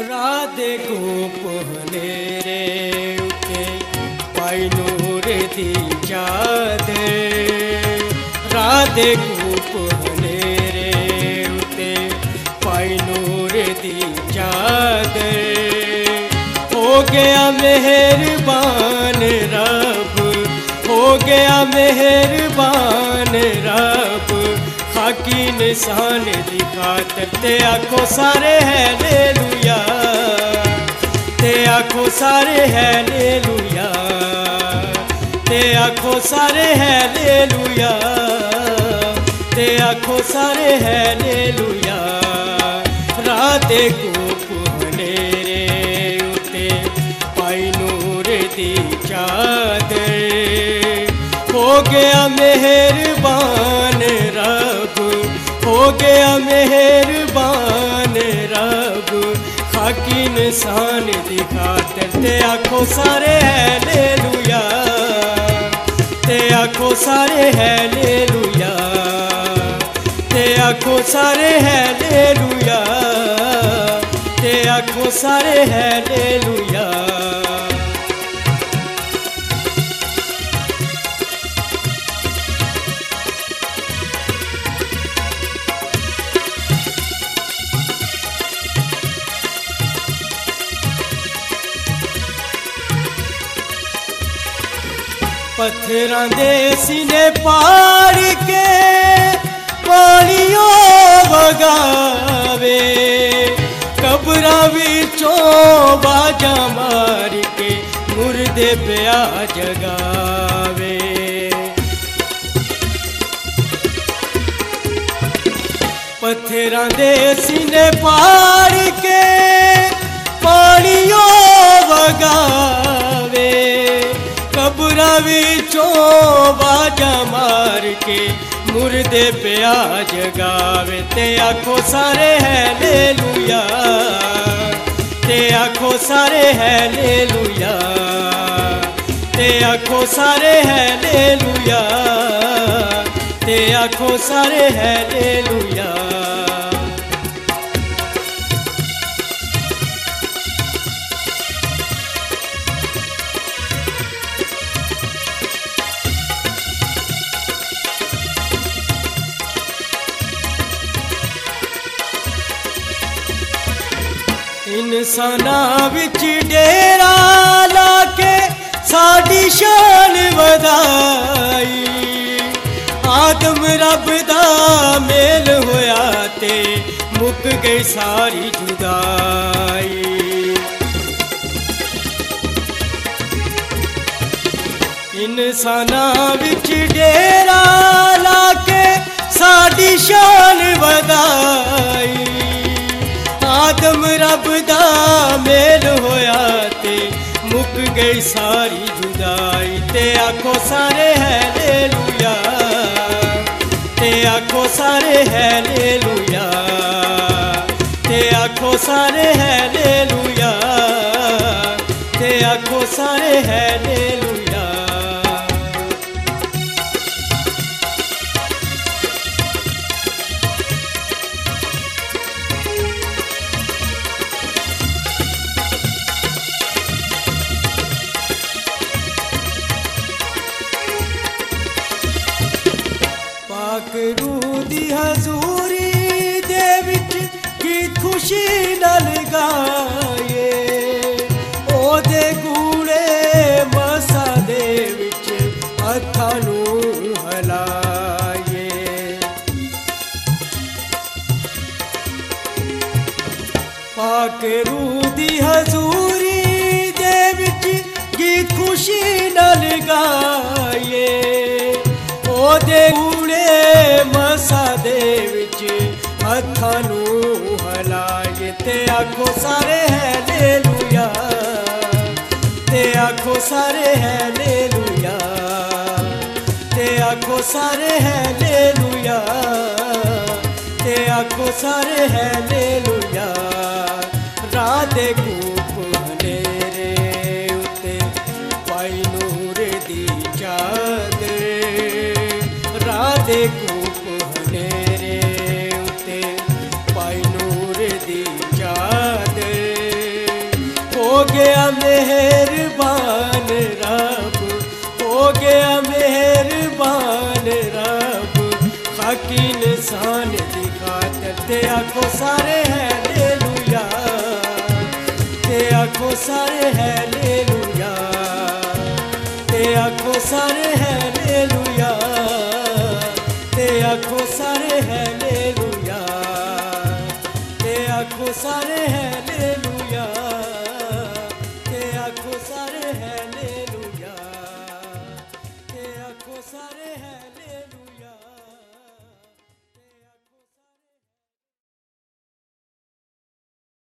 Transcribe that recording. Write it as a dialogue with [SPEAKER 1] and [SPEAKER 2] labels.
[SPEAKER 1] राधे गोप हनेरे उते पाई नूर दी चादर। राधे गोप हनेरे उते पाई नूर दी चादर। हो गया मेहरबान रब, हो गया मेहरबान रब, खाकी निशान दी खातर। ते आखो सारे हालेलुया, ते आखो सारे हालेलुया, ते आखो सारे हालेलुया, ते आखो सारे हालेलुया। राधे गोप हनेरे उते पाई नूर दी चादर। हो गया मेहरबान रब, हो गया मेहरबान रब, खाकी निशान दी खातर। ते आखो सारे हालेलुया, ते आखो सारे हालेलुया, ते आखो सारे हालेलुया, ते आखो सारे हालेलुया। पत्थरां दे सीने पाड़ के पानियों वगावे, कबरां विचों बाजा मार के मुर्दे पिया जगावे। पत्थरां दे सीने पाड़ के पानियों वगावे, कबरां विचों बाजा मार के मुर्दे पिया जगावे। ते आखो सारे हालेलुया, ते आखो सारे हालेलुया, ते आखो सारे हालेलुया, ते आखो सारे हालेलुया। इंसाना विच डेरा लाके साडी शान वधाई, आदम रब दा मेल होया ते मुक गई सारी जुदाई। इंसाना विच डेरा लाके साडी शान वधाई, आदम रब दा मेल होया ते मुक गई सारी जुदाई। ते आखो सारे हालेलुया, ते आखो सारे हालेलुया, ते आखो सारे हालेलुया, ते आखो सारे हालेलुया। पाक रूह दी हजूरी दे विच गीत खुशी नाल गाए, ओदे गूड़े मसा दे विच हत्थां नूं हलाए। पाक रूह दी हजूरी दे विच गीत खुशी नाल गाए, ओदे मसा दे विच हत्थां नूं हलाए। ते आखो सारे हालेलुया, ते आखो सारे हालेलुया, ते आखो सारे हालेलुया, ते आखो सारे हालेलुया। राधे गोप हनेरे उते पाई नूर दी चादर। राधे गोप हनेरे उते पाई नूर दी चादर। गया मेहरबान रब, हो गया मेहरबान रब, खाकी इंसान दी खातर ते आखो सारे हालेलुया, ते आखो सारे हालेलुया।